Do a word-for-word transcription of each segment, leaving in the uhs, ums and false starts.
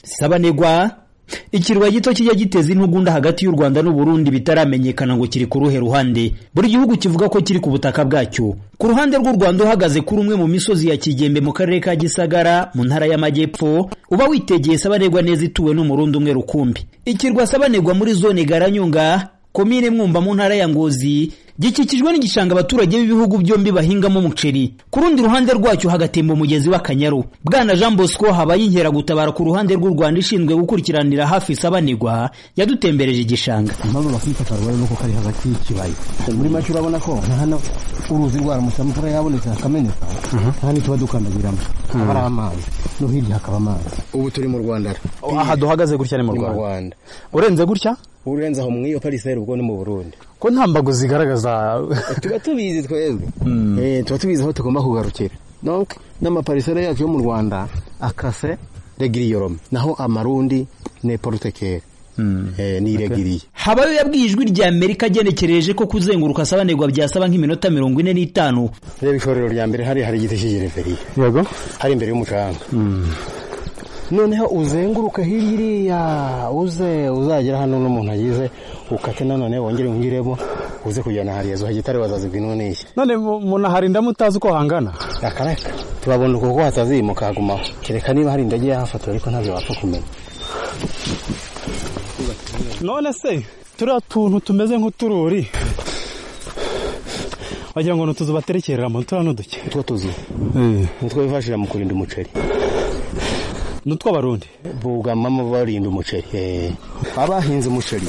Sabanegwa ikirwa gito kijya giteza intugunda hagati y'u Rwanda n'u Burundi bitaramenyekana ngo kiri ku ruhe ruhande. Buri gihugu kivuga ko kiri ku butaka bwacyo. Ku ruhande rw'u Rwanda uhagaze kuri umwe mu misozi ya Kigembe mu karere ka Gisagara mu ntara y'Amajyepfo, uba witegeye Sabanegwa neza ituwe n'umurundi umwe rukumbi. Ikirwa Sabanegwa muri zone Garanyunga, komine Mwumba mu ntara ya Ngozi, gikikijwe n'igishanga abaturage b'ibihugu byombi bahingamo umuceri. Ku rundi ruhande rwacyo hagatemba umugezi w'Akanyaru. Bwana Jean Bosco habaye inkera gutabara ku ruhande rw'u Rwanda ishinzwe gukurikiranira hafi Sabanegwa yadutembereje igishanga. Impamvu bakifata rwaye nuko kari hagati y'ikibaya. Muri make urabona ko hano uruzi rwaramutse imvura yabonetse hakameneka. Hano tuba dukandagiramo. Abari amazi no hirya hakaba amazi. Ubu turi mu Rwanda. Aha duhagaze gutya ni mu Rwanda. Urenze gutya? Urenze aho mwiyo pariseri ubwo ni mu Burundi. Ko ntambago zigaragaza tuba tubizi twebwe. Eh tuba tubizi aho tugomba kugarukira. Donc n'amapariseri yacu yo mu Rwanda akase regiriyorome naho amarundi ne portekere. Mm. Eh ni regiriye. Habayo yabwiye ijwi rya Amerika agenekereje ko kuzenguruka Sabanegwa byasaba nk'iminota mirongo ine n'itanu. Reba ishorero rya mbere hari hari igiti cy'ireferi. Yego. Hari imbere y'umucanga. Mm. Noneho uzenguruka hirya uze uzagera hano n'umuntu agize ukate none wongere ungiremo uze kujyana hariya zo hagitare bazazibwa n'iki. None umuntu hari ndamutazi uko hangana. Akareka tubabona uko hatazimuka hagumaho. Kereka niba hari ndagiye hafatwa ariko ntabyo wapfa kumenya. None se turi atuntu tumeze nk'utururi. Wagira ngo nutuzu baterekerera mu turano duke. Two tuzi. Eh, nitwo bifashira mu kurinda umuceri. Nutwa barundi bugamamo barinda umuceri. Eh, abahinze umuceri.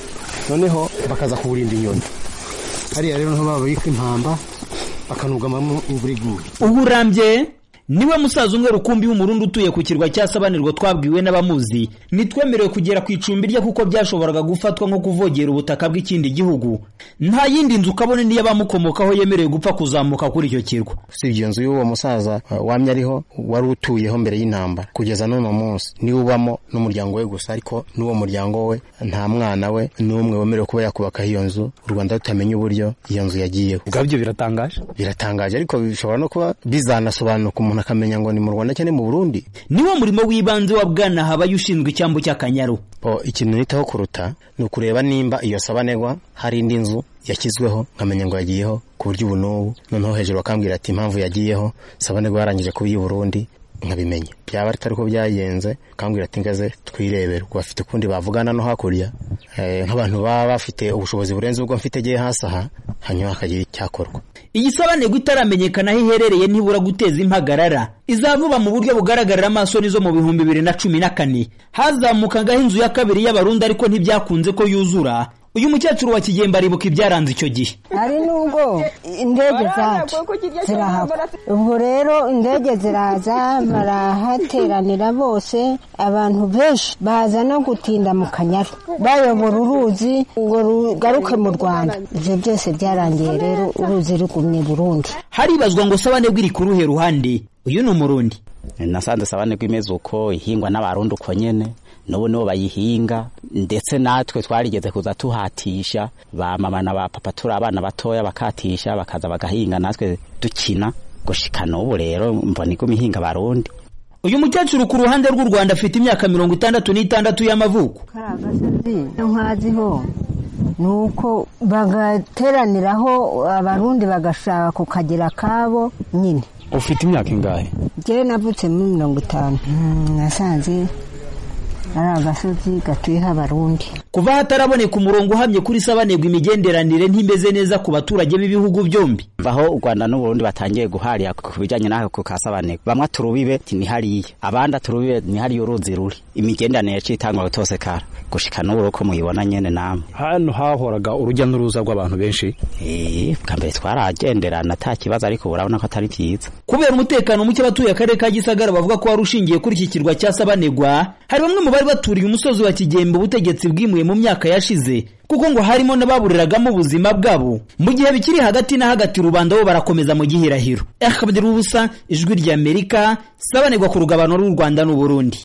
Noneho bakaza kuburinda inyoni. Hariya rero nto babika impamba bakanugamamo imvuriguye. Uburambye niwe musaza umwe rukumbi w'umurundi utuye ku kirwa cya Sabanegwa twabwiwe n'abamuzi. Nitwemerewe kugera ku icumbi rye kuko byashoboraga gufatwa nko kuvogera ubutaka bw'ikindi gihugu. Nta yindi nzu kabone niyo bamukomokaho yemerewe gupfa kuzamuka kuri icyo kirwa. Si iyo nzu y'uwo musaza uh, wamye ariho wari utuyeho mbere y'intambara kugeza none munsi ni ubamo n'umuryango we gusa, ariko n'uwo muryango we nta mwana we n'umwe wemerewe kuba yakubaka iyo nzu. U Rwanda rutamenya uburyo iyo nzu yagiyeho. Ubwabyo biratangaje biratangaje ariko bishobora no kuba bizanasobanuka umuntu akamenya ngo ni mu Rwanda cyane mu Burundi. Niwo murimo w'ibanze wa Bwana habaye ushinzwe icyambu cy'Akanyaru. Po ikintu nitaho kuruta ni ukureba nimba iyo Sabanegwa hari indi nzu yakizweho nkamenya ngo yagiyeho ku buryo ubu n'ubu, noneho hejuru bakambwira ati impamvu yagiyeho Sabanegwa yarangije kuba i Burundi nkabimenya. Byaba atari ko byayenze kambwira ati ngaze twirebera ko bafite kundi bavugana no hakurya eh nk'abantu baba bafite ubushobozi burenze ubwo mfite giye hasi aha hanyuma akagira icyakorwa. Iyi Sabanegwa itaramenyekana aho iherereye ntibura guteza impagarara. Izavuba mu buryo bugaragarira amaso nizo mu bihumbi bibiri na cumi na kane hazamukaga inzu ya kabiri y'abarundi ariko ntibyakunze ko yuzura. Uyu mukecuru wa Kigembe aribuka ibyaranze icyo gihe. Ari nubwo indege zacu zirahava. Ubwo rero indege ziraza barahateranira bose, abantu benshi baza no gutinda mu Kanyaru bayobora uruzi ngo rugaruke mu Rwanda. Ibyo byose byarangiye rero uruzi rugumye Burundi. Haribazwa ngo Sabanegwa iri ku ruhe ruhande. Uyu ni umurundi. Nasanze Sabanegwa imeze uko ihingwa n'abarundi uko nyene n'ubu nibo bayihinga, ndetse natwe twarigeze kuza tuhatisha ba mama na ba papa turi abana batoya bakatisha bakaza bagahinga natwe dukina gushikana. Ubu rero mbona igumi hinga barundi. Uyu mukecuru ku ruhande rw'u Rwanda afite imyaka mirongo itandatu n'itandatu y'amavuko. Nkaziho nuko bagateraniraho abarundi bagashaka kukagira kabo nyine. Ufite imyaka ingahe? Je navutse muri mirongo itanu. Nasanze ari agasozi gatuyeho abarundi. Kuva hataraboneka umurongo uhamye kuri Sabanegwa imigenderanire ntimeze neza ku baturage b'ibihugu byombi. Baho u Rwanda n'u Burundi batangiye guharira ku bijanye n'aho ku Sabanegwa. Bamwe turubibe ni hariya, abandi turubibe ni hariya uruzi ruri. Imigenderanire cyitangwa gutose kara gushika n'uburo ko muyibona nyene namwe. Hano hahoraga urujya n'uruza rw'abantu benshi. Eh kambere twaragenderana nta kibazo, ariko urabona ko atari byiza. Kubera umutekano muke batuye akarere ka Gisagara bavuga ko warushingiye kuri iki kirwa cya Sabanegwa. Hari bamwe mu bari baturiye umusozi wa Kigembe ubutegetsi bwimuye mu myaka yashize kuko ngo harimo n'ababuriragamo ubuzima bwabo. Mu gihe bikiri hagati na hagati rubanda bo barakomeza mu gihirahiro. Akabdira ubusa ijwi rya Amerika, Sabanegwa ku rugabano rw'u Rwanda n'u Burundi.